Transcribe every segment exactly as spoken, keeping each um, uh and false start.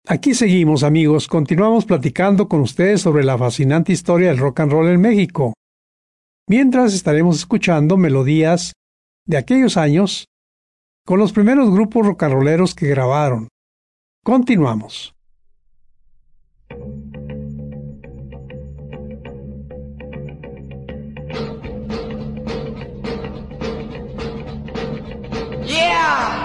Aquí seguimos, amigos. Continuamos platicando con ustedes sobre la fascinante historia del rock and roll en México. Mientras estaremos escuchando melodías de aquellos años con los primeros grupos rock and rolleros que grabaron. Continuamos. Yeah!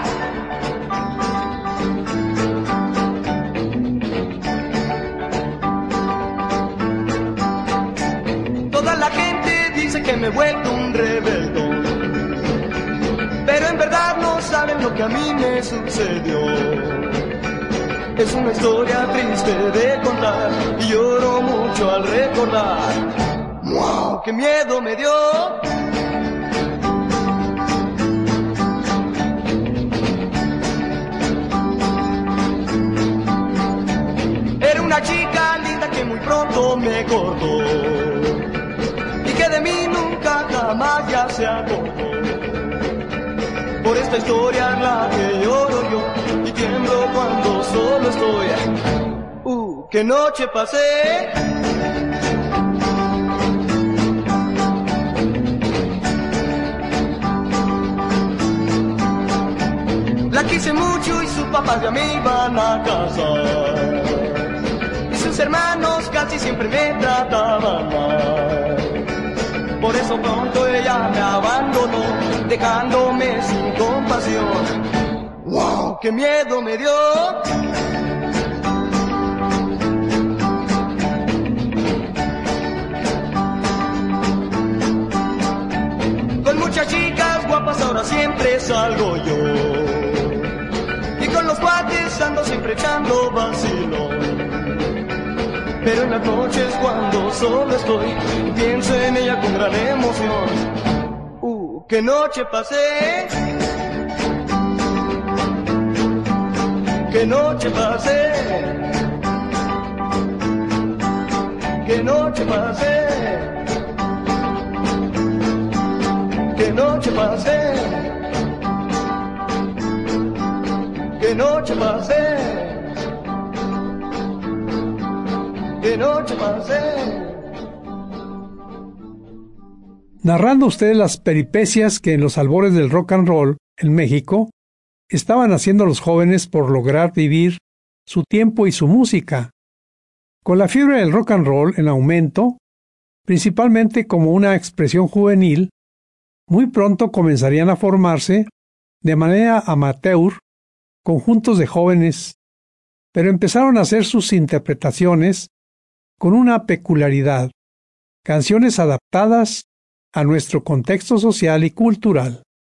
Toda la gente dice que me he vuelto un rebelde, pero en verdad no saben lo que a mí me sucedió. Es una historia triste de contar y lloro mucho al recordar. ¡Wow! ¡Qué miedo me dio! Era una chica linda que muy pronto me cortó y que de mí nunca jamás ya se acordó. Por esta historia es la que lloro yo y tiemblo cuando solo estoy. Uh, qué noche pasé. La quise mucho y sus papás ya me iban a casar. Y sus hermanos casi siempre me trataban mal. Por eso pronto ella me abandonó, dejándome sin compasión. ¡Wow! ¡Qué miedo me dio! Con muchas chicas guapas ahora siempre salgo yo, y con los cuates ando siempre echando vacilón. Pero en las noches cuando solo estoy, pienso en ella con gran emoción. Uh, qué noche pasé. Qué noche pasé. Qué noche pasé. Qué noche pasé. Qué noche pasé. ¡Qué noche pasé! Narrando ustedes las peripecias que en los albores del rock and roll en México estaban haciendo los jóvenes por lograr vivir su tiempo y su música. Con la fiebre del rock and roll en aumento, principalmente como una expresión juvenil, muy pronto comenzarían a formarse de manera amateur conjuntos de jóvenes, pero empezaron a hacer sus interpretaciones con una peculiaridad, canciones adaptadas a nuestro contexto social y cultural.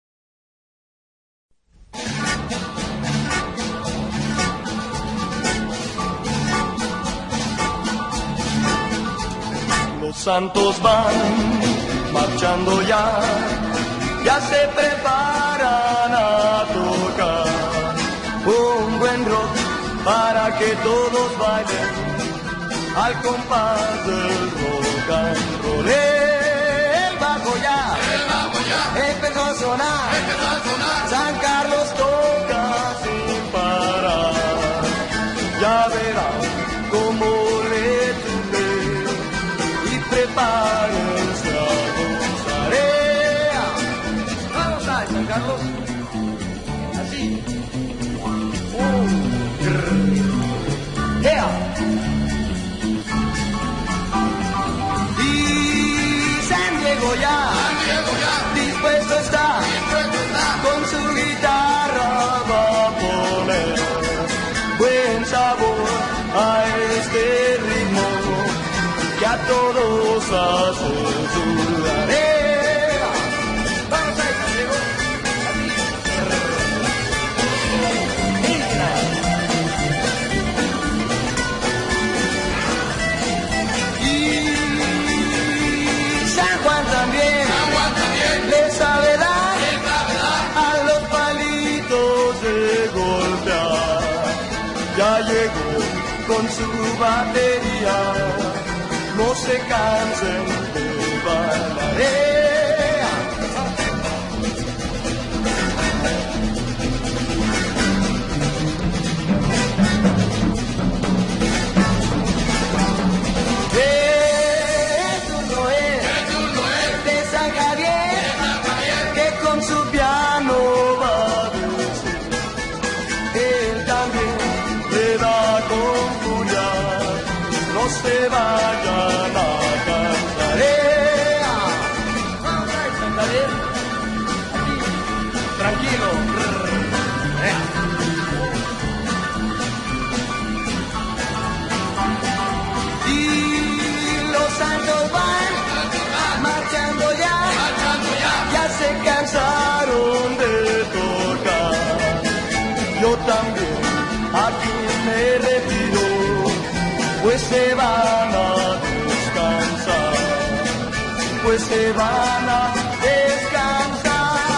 Los santos van marchando ya, ya se preparan a tocar un buen rock para que todos bailen al compás del rock and roll. El bajo ya, el bajo ya empezó a sonar, empezó a sonar. San Carlos toca sin parar. Ya verán cómo le tuve y prepárense a gozar. ¡Ea! Vamos a San Carlos. Así. Uh, grrr. ¡Ea! Ya, ya, dispuesto está, dispuesto está, con su guitarra va a poner buen sabor a este ritmo que a todos hace sudar. ¡Ea! Vamos a ir, Diego. San Juan también, San Juan también le sabe dar, le sabe dar a los palitos de golpear. Ya llegó con su batería, no se cansen de bailar. no se vayan a cansar. ¡Ea! Vamos a cantar, ¿eh? Tranquilo. ¡Ea! Y los años van marchando ya, ya se cansaron de tocar. Yo también, ¿a quién me retiro? Pues se van a descansar, pues se van a descansar.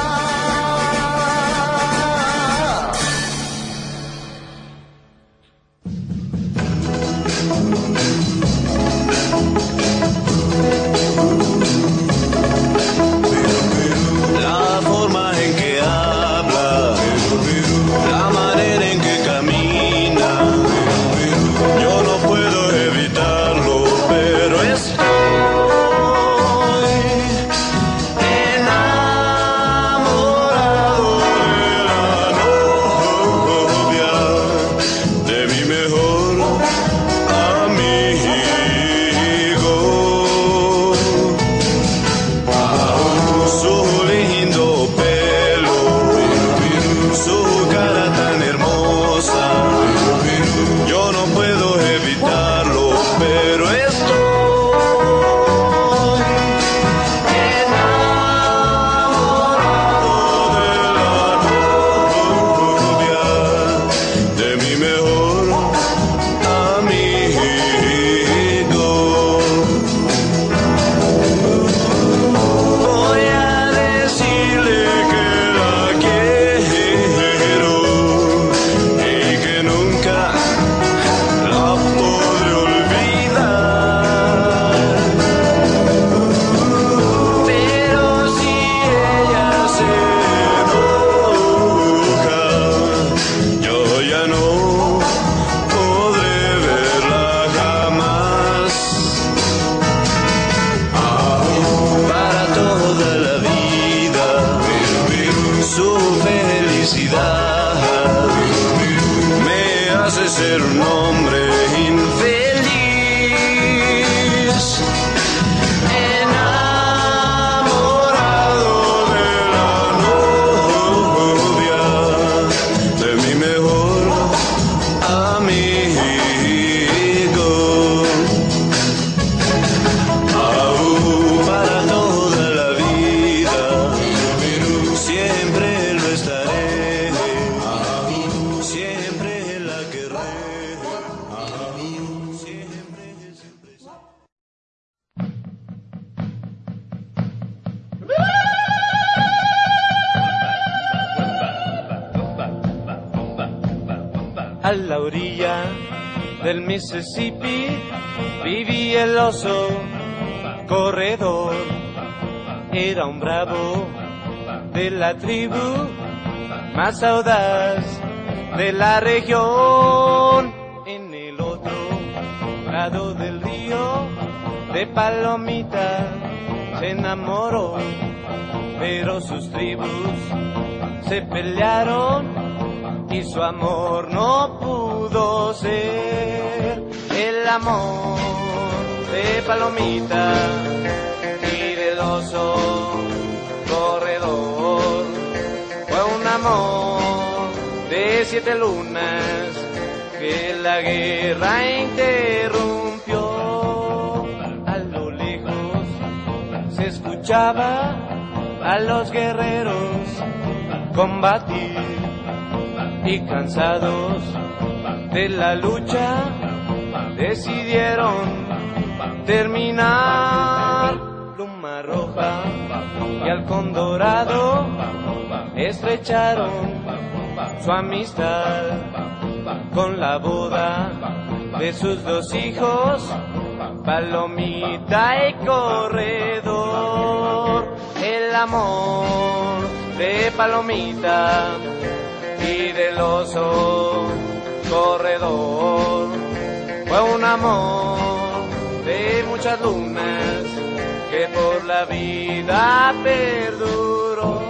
La forma en que habla, la manera en que camina, yo no puedo evitarlo, pero estoy enamorado de la novia de mi mejor amigo. Su lindo pelo, su cara tan hermosa, yo no puedo evitarlo, pero estoy enamorado de la novia de mi mejor amigo. Voy a decirle que la quiero y que nunca la podré olvidar. Pero si ella se enoja, yo ya no podré verla jamás. Para toda la vida, su felicidad me hace ser un hombre infeliz, enamorado de la novia de mi mejor amigo. Aún para toda la vida, siempre lo estaré, siempre la querré, siempre, siempre. A la orilla del Mississippi vivía el oso corredor. Era un bravo de la tribu más audaz de la región. En el otro lado del río de Palomita se enamoró, pero sus tribus se pelearon y su amor no pudo ser el amor de Palomita y del oso corredor. Fue un amor de siete lunas que la guerra interrumpió. A lo lejos se escuchaba a los guerreros combatir, y cansados de la lucha decidieron terminar. Pluma Roja y Halcón Dorado estrecharon su amistad con la boda de sus dos hijos, Palomita y Corredor. El amor de Palomita y del oso corredor fue un amor de muchas lunas que por la vida perduró.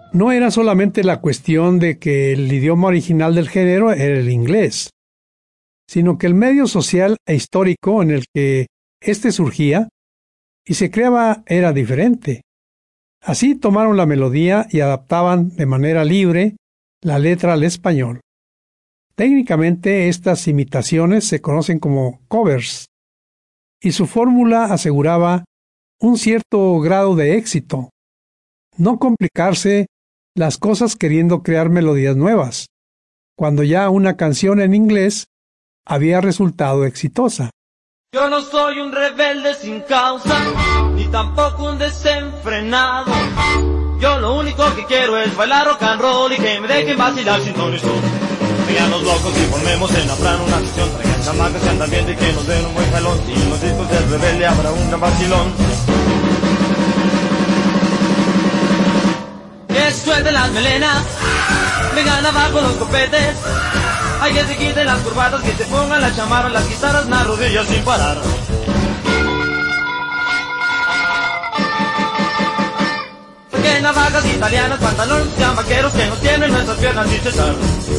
No era solamente la cuestión de que el idioma original del género era el inglés, sino que el medio social e histórico en el que éste surgía y se creaba era diferente. Así tomaron la melodía y adaptaban de manera libre la letra al español. Técnicamente estas imitaciones se conocen como covers, y su fórmula aseguraba un cierto grado de éxito. No complicarse las cosas queriendo crear melodías nuevas, cuando ya una canción en inglés había resultado exitosa. Yo no soy un rebelde sin causa, ni tampoco un desenfrenado. Yo lo único que quiero es bailar rock and roll y que me dejen vacilar sin ton y son. Vengan los locos y formemos en la plan una sesión. Traigan chamacas que andan bien y que nos den un buen jalón. Y en los discos del rebelde habrá un gran vacilón. Que suelten las melenas, vengan abajo los copetes. Hay que se quiten las curvatas, que se pongan las chamarras, las guitarras, las rodillas sin parar. Saquen navajas italianas, pantalones ya vaqueros que nos tienen nuestras piernas sin cesar.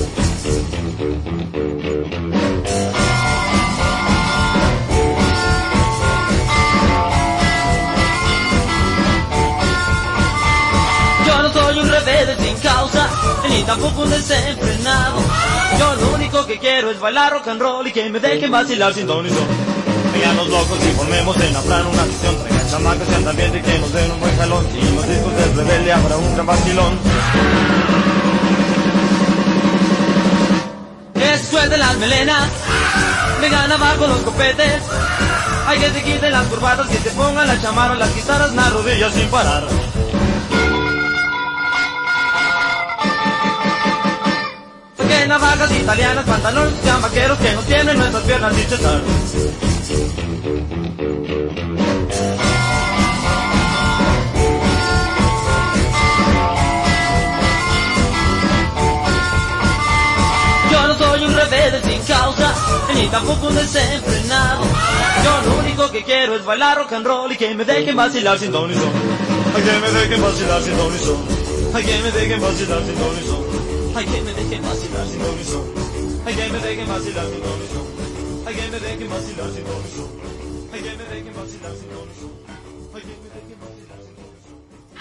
Yo no soy un rebelde sin causa, ni tampoco un desenfrenado. Yo lo único que quiero es bailar rock and roll y que me dejen vacilar sin ton y son. Vengan los locos y formemos en la plan una sesión. Traigan chamacas que andan bien y que nos den un buen jalón. Y en los discos del rebelde habrá un gran vacilón. Que suelten las melenas, vengan abajo los copetes. Hay que se quiten las curvatas, que se pongan las chamarras, las guitarras, las rodillas sin parar. Saquen navajas italianas, pantalones ya vaqueros que nos tienen nuestras piernas sin cesar. Yo no soy un rebelde sin causa, ni tampoco un desenfrenado. Yo lo único que quiero es bailar rock and roll y que me dejen vacilar sin ton y son. Ay, que me dejen vacilar sin ton y son. Ay, que me dejen vacilar sin ton y son. Ay, que me dejen vacilar sin ton y son. Ay, que me dejen vacilar sin ton y son. Ay, que me dejen vacilar sin ton y son. Ay, que me dejen vacilar sin ton y son. Ay, que me dejen vacilar sin ton y son.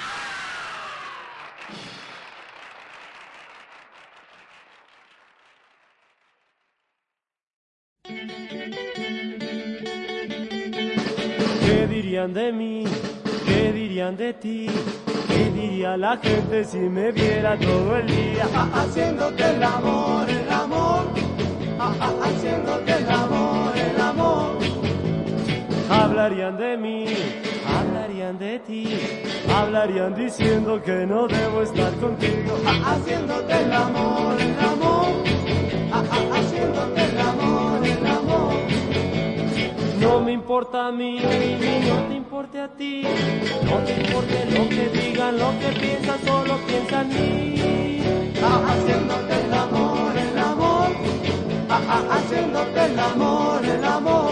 ¿Qué dirían de mí? ¿Qué dirían de ti? ¿Qué diría la gente si me viera todo el día haciéndote el amor, el amor, haciéndote el amor, el amor? Hablarían de mí, hablarían de ti, hablarían diciendo que no debo estar contigo haciéndote el amor, el amor, haciéndote el amor, el amor. No me importa a mí, no te importe a ti, no te importe lo que digan, lo que piensan, solo piensa en mí. Haciéndote el amor, el amor, haciéndote el amor, el amor.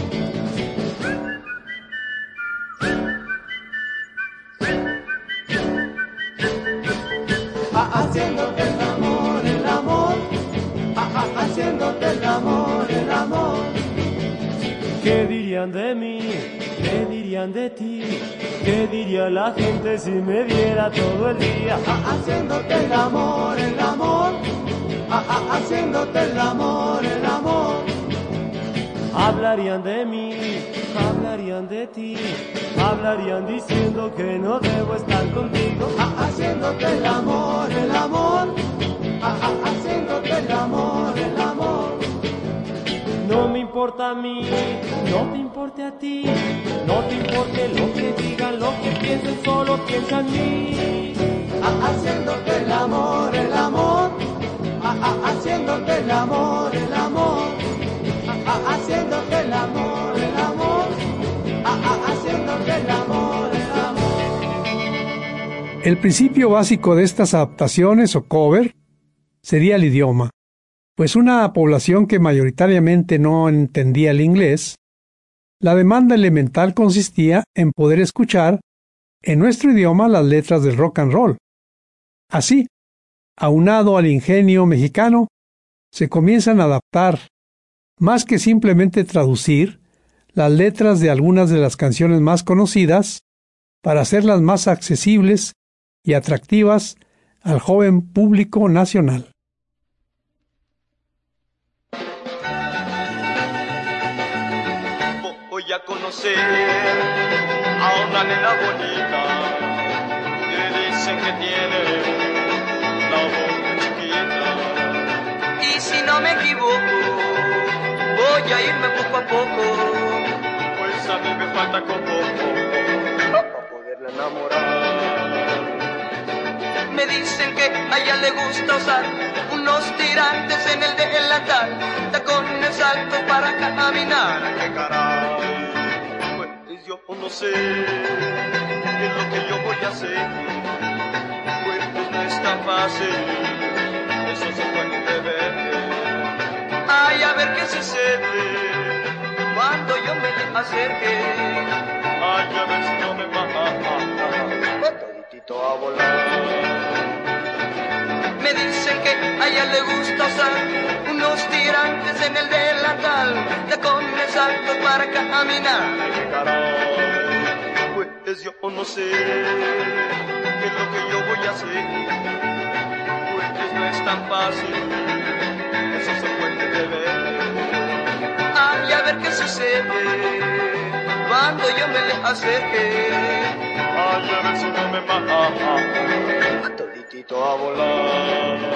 Haciéndote el amor, el amor, haciéndote el amor, el amor. ¿Qué dirían de mí? ¿Qué dirían de ti? ¿Qué diría la gente si me viera todo el día haciéndote el amor, el amor, haciéndote el amor, el amor? Hablarían de mí, hablarían de ti, hablarían diciendo que no debo estar contigo haciéndote el amor, el amor, haciéndote el amor, el amor. No me importa a mí, no te importe a ti, no te importe lo que digan, lo que piensen, solo piensa en mí. Haciéndote el amor, el amor, haciéndote el amor, el amor, haciéndote el amor, el amor, haciéndote el amor, el amor. El principio básico de estas adaptaciones o cover sería el idioma. Pues una población que mayoritariamente no entendía el inglés, la demanda elemental consistía en poder escuchar en nuestro idioma las letras del rock and roll. Así, aunado al ingenio mexicano, se comienzan a adaptar, más que simplemente traducir, las letras de algunas de las canciones más conocidas para hacerlas más accesibles y atractivas al joven público nacional. Voy a conocer a una nena bonita que dicen que tiene la boca chiquita. Y si no me equivoco, voy a irme poco a poco, pues a mí me falta coco para poderla enamorar. Me dicen que a ella le gusta usar unos tirantes en el delantal, tacones altos para caminar. ¡Qué caray! Pues yo no sé qué es lo que yo voy a hacer, pues no es tan fácil, eso se puede ver. Ay, a ver qué sucede cuando yo me le acerque. Ay, a ver si no me va toditito a volar. Me dicen que a ella le gusta usar unos tirantes en el delantal, tacones altos para caminar. Ay, qué caray, pues yo no sé qué es lo que yo voy a hacer, pues no es tan fácil, eso se puede ver. Ay, a ver qué sucede cuando yo me le acerque. Ay, a ver si no me mata toditito a volar.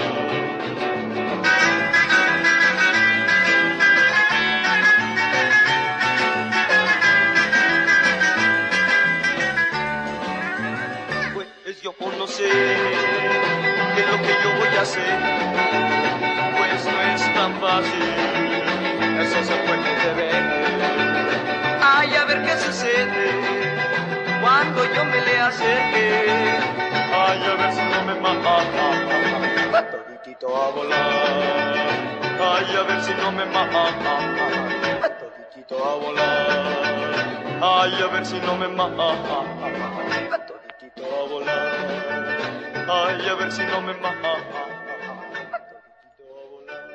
Pues yo no sé qué es lo que yo voy a hacer, pues no es tan fácil, eso se puede ver. Ay, a ver qué sucede cuando yo me le acerque. Ay, a ver si no me mata toditito a volar. Ay, a ver si no me mata toditito a volar. Ay, a ver si no me mata toditito a volar. Ay, a ver si no me mata toditito a volar.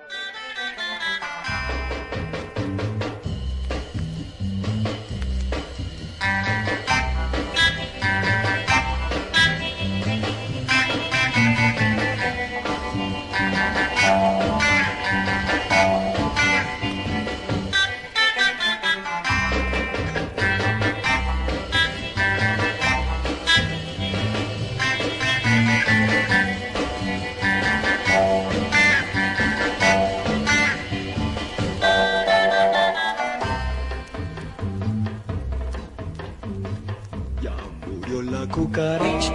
Cucaracha,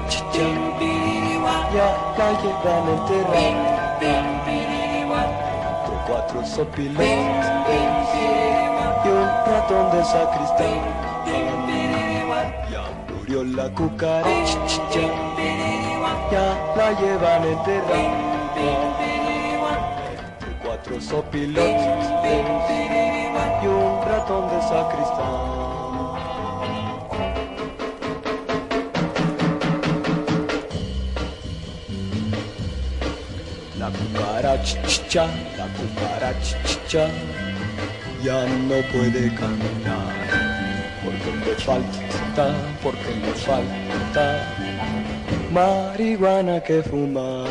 ya la llevan a enterrar, entre cuatro sopilotes y un ratón de sacristán. Ya murió la cucaracha, ya la llevan a enterrar, entre cuatro sopilotes y un ratón de sacristán. La cucaracha, la cucaracha, ya no puede caminar, porque le falta, porque le falta marihuana que fumar.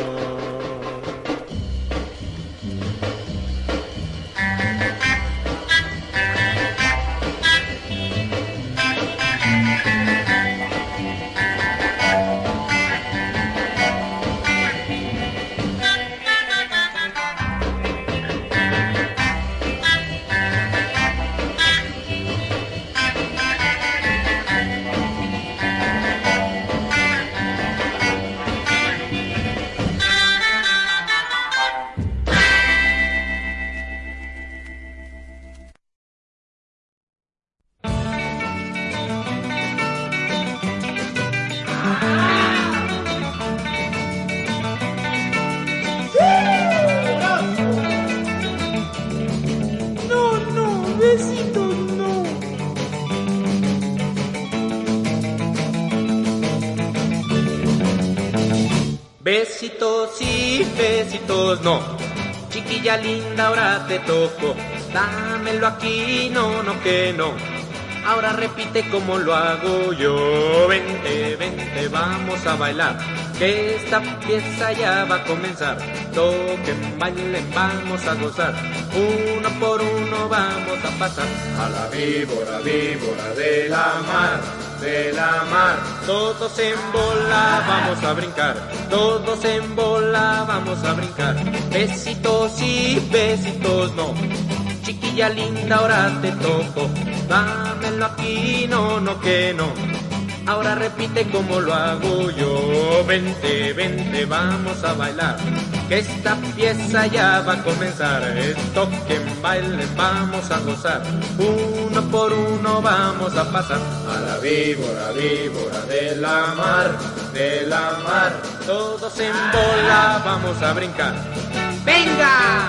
Besitos sí, besitos no. Chiquilla linda, ahora te toco. Dámelo aquí, no, no que no. Ahora repite como lo hago yo. Vente, vente, vamos a bailar, que esta pieza ya va a comenzar. Toquen, bailen, vamos a gozar. Uno por uno vamos a pasar. A la víbora, víbora de la mar, de la mar. Todos en bola vamos a brincar. Todos en bola vamos a brincar. Besitos sí, besitos no. Chiquilla linda, ahora te toco. Dámelo aquí, no, no que no. Ahora repite como lo hago yo. Vente, vente, vamos a bailar, que esta pieza ya va a comenzar. Toquen, bailen, vamos a gozar. Uno por uno vamos a pasar. A la víbora, víbora de la mar, de la mar. Todos en bola vamos a brincar. ¡Venga!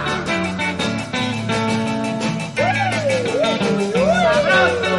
¡Sabroso!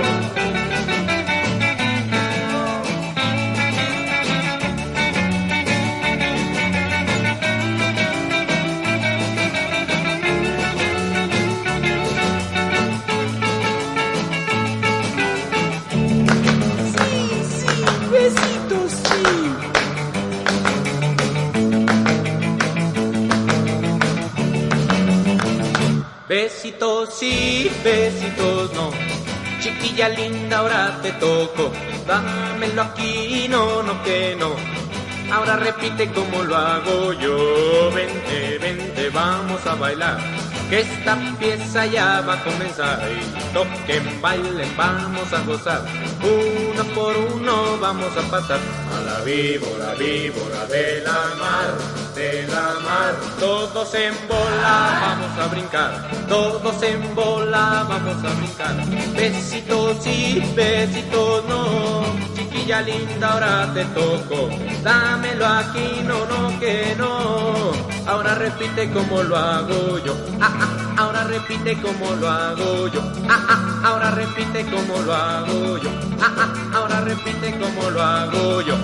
Besitos sí, besitos no. Chiquilla linda, ahora te toco. Dámelo aquí, no, no que no. Ahora repite como lo hago yo. Vente, vente, vamos a bailar, que esta pieza ya va a comenzar. Y toquen, bailen, vamos a gozar. Uno por uno vamos a pasar. A la víbora, víbora de la mar, de la mar. Todos en bola vamos a brincar. Todos en bola vamos a brincar. Besitos sí, besitos no. Chiquilla linda, ahora te toco. Dámelo aquí, no, no que no. Ahora repite como lo hago yo. Ah, ah, ahora repite como lo hago yo. Ah, ah, ahora repite como lo hago yo. Ah, ah, ahora repite como lo hago yo.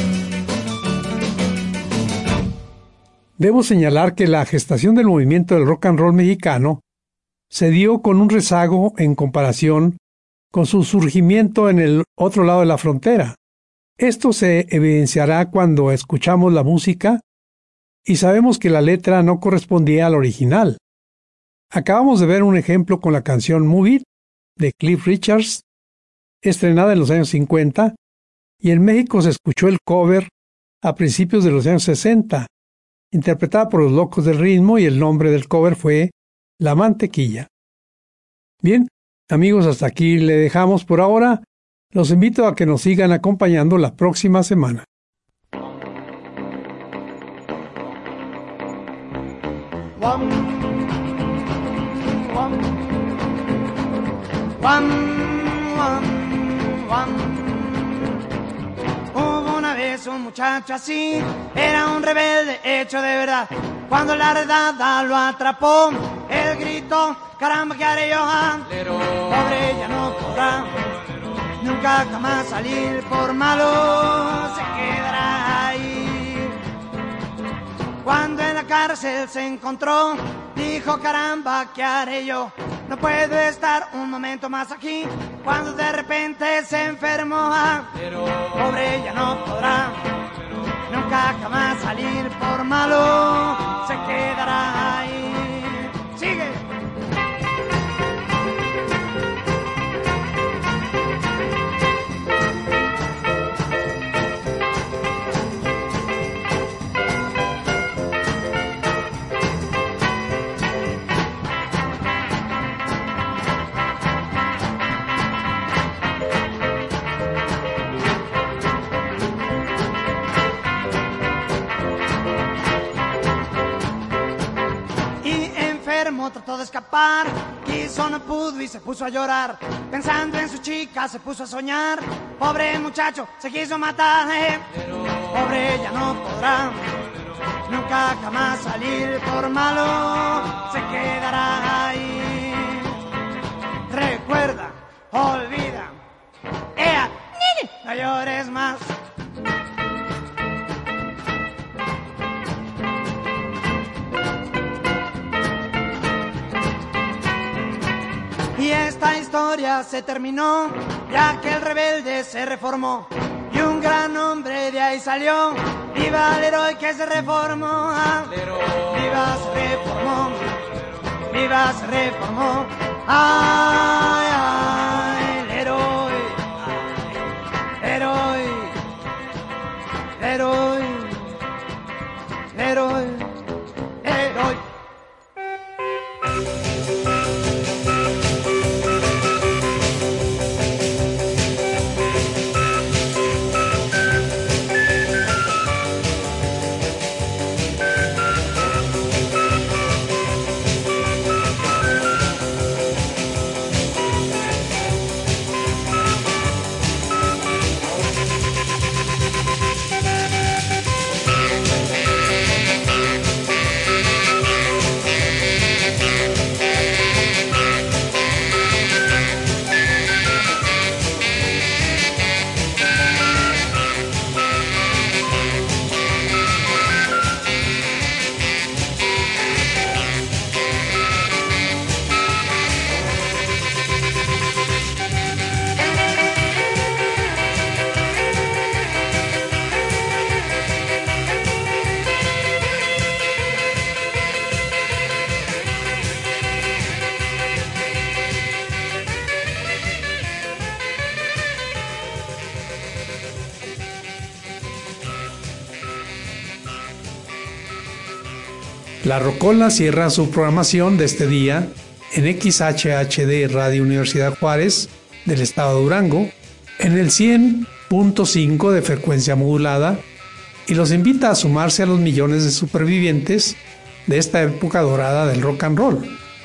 Debo señalar que la gestación del movimiento del rock and roll mexicano se dio con un rezago en comparación con su surgimiento en el otro lado de la frontera. Esto se evidenciará cuando escuchamos la música y sabemos que la letra no correspondía al original. Acabamos de ver un ejemplo con la canción Move It de Cliff Richards, estrenada en los años cincuenta, y en México se escuchó el cover a principios de los años sesenta, interpretada por los Locos del Ritmo, y el nombre del cover fue La Mantequilla. Bien, amigos, hasta aquí le dejamos por ahora. Los invito a que nos sigan acompañando la próxima semana. One, one, one, one, one. Hubo una vez un muchacho así, era un rebelde hecho de verdad. Cuando la redada lo atrapó, él gritó: caramba, ¿qué haré yo? Pobre, ya no podrá nunca jamás salir, por malo se quedará ahí. Cuando en la cárcel se encontró, dijo: caramba, ¿qué haré yo? No puedo estar un momento más aquí. Cuando de repente se enfermó, pobre, ya no podrá nunca jamás salir, por malo se quedará ahí. Sigue. Trató de escapar, quiso, no pudo y se puso a llorar. Pensando en su chica se puso a soñar. Pobre muchacho se quiso matar, eh. Pobre, ya no podrá nunca jamás salir, por malo se quedará ahí. Recuerda, olvida, ea, no llores más. guerra se terminó, ya que el rebelde se reformó y un gran hombre de ahí salió. Viva el héroe que se reformó, ah. Viva se reformó, viva se reformó, ay, ay, el héroe, héroe, héroe, héroe, héroe. La Rocola cierra su programación de este día en X H H D Radio Universidad Juárez del estado de Durango, en el cien punto cinco de frecuencia modulada, y los invita a sumarse a los millones de supervivientes de esta época dorada del rock and roll,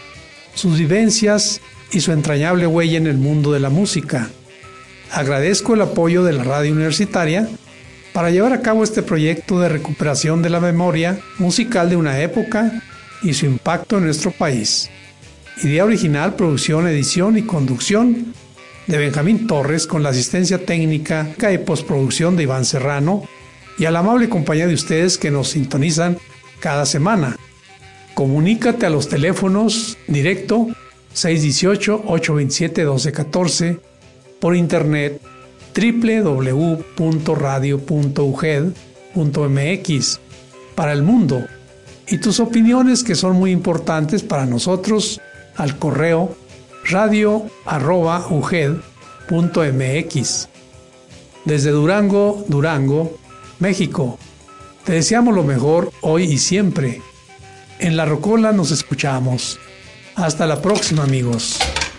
sus vivencias y su entrañable huella en el mundo de la música. Agradezco el apoyo de la radio universitaria para llevar a cabo este proyecto de recuperación de la memoria musical de una época y su impacto en nuestro país. Idea original, producción, edición y conducción de Benjamín Torres, con la asistencia técnica y postproducción de Iván Serrano, y a la amable compañía de ustedes que nos sintonizan cada semana. Comunícate a los teléfonos directo seis uno ocho, ocho dos siete, uno dos uno cuatro, por internet doble u doble u doble u punto radio punto u g e d punto m x para el mundo, y tus opiniones, que son muy importantes para nosotros, al correo radio arroba u g e d punto m x. Desde Durango, Durango, México, te deseamos lo mejor hoy y siempre. En La Rocola nos escuchamos. Hasta la próxima, amigos.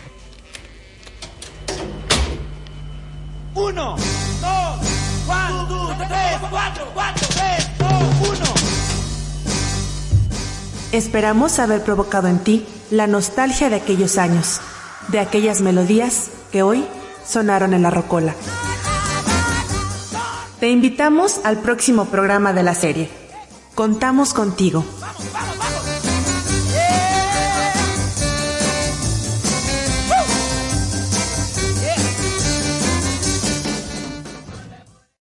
Uno, dos, one, two, tres, cuatro, cuatro, tres, dos, uno. Esperamos haber provocado en ti la nostalgia de aquellos años, de aquellas melodías que hoy sonaron en La Rocola. Te invitamos al próximo programa de la serie. Contamos contigo. Vamos, vamos.